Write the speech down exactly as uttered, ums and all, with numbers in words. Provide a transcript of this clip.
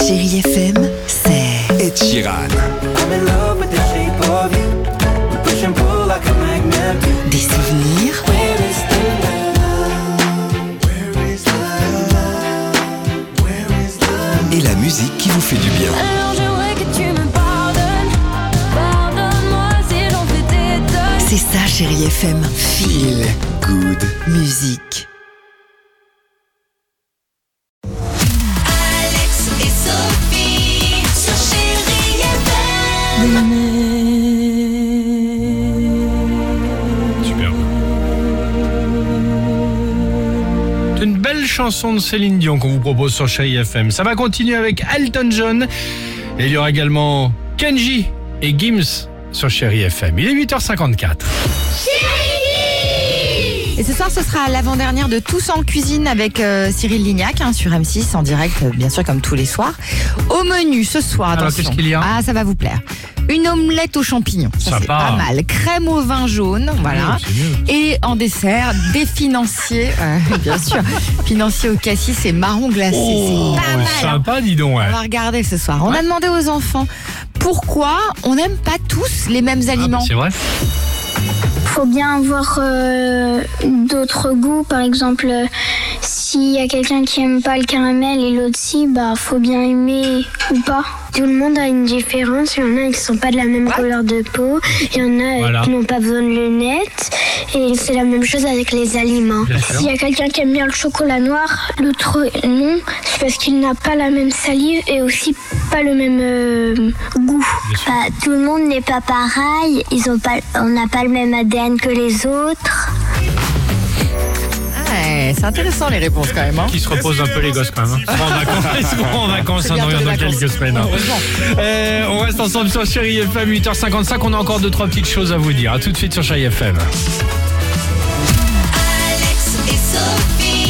Chérie F M, c'est Ed Sheeran. des souvenirs, Et la musique qui vous fait du bien. Alors j'aimerais que tu me pardonnes. Pardonne-moi si j'en fais des tonnes. c'est ça Chérie F M. Feel good. Musique. Alex et Sophie sur Chérie F M. Superbe. C'est une belle chanson de Céline Dion qu'on vous propose sur Chérie F M. Ça va continuer avec Elton John. Et il y aura également Kenji et Gims sur Chérie F M. Il est huit heures cinquante-quatre. Et ce soir, ce sera l'avant-dernière de Tous en cuisine avec euh, Cyril Lignac hein, sur M six en direct, euh, bien sûr, comme tous les soirs. Au menu ce soir, Alors, attention. qu'est-ce qu'il y a ? Ah, ça va vous plaire. Une omelette aux champignons, ça c'est Sympa. pas mal. Crème au vin jaune, voilà. c'est mieux. Et en dessert, des financiers, euh, bien sûr, financiers au cassis et marron glacé. Oh, c'est pas mal. hein. sympa, dis donc. Ouais. On va regarder ce soir. On a demandé aux enfants pourquoi on n'aime pas tous les mêmes Ah, aliments. bah, c'est vrai. Faut bien avoir euh, d'autres goûts. Par exemple, euh, s'il y a quelqu'un qui aime pas le caramel et l'autre si, bah faut bien aimer ou pas. Tout le monde a une différence. Il y en a qui sont pas de la même couleur de peau. Il y en a Voilà. qui n'ont pas besoin de lunettes. Et c'est la même chose avec les aliments. Bien sûr. S'il y a quelqu'un qui aime bien le chocolat noir, l'autre non, c'est parce qu'il n'a pas la même salive et aussi pas le même euh, goût. Bien sûr. Bah, tout le monde n'est pas pareil. Ils ont pas, on n'a pas le même A D N que les autres. Ouais, c'est intéressant les réponses quand même. Hein. Qui se repose un peu les gosses quand même. Hein. Ils seront en vacances, ils seront en vacances C'est hein, bientôt dans, les dans vacances. quelques semaines. hein. Heureusement. Euh, on reste ensemble sur Chérie F M, huit heures cinquante-cinq. On a encore deux trois petites choses à vous dire. À tout de suite sur Chérie F M. Alex et Sophie.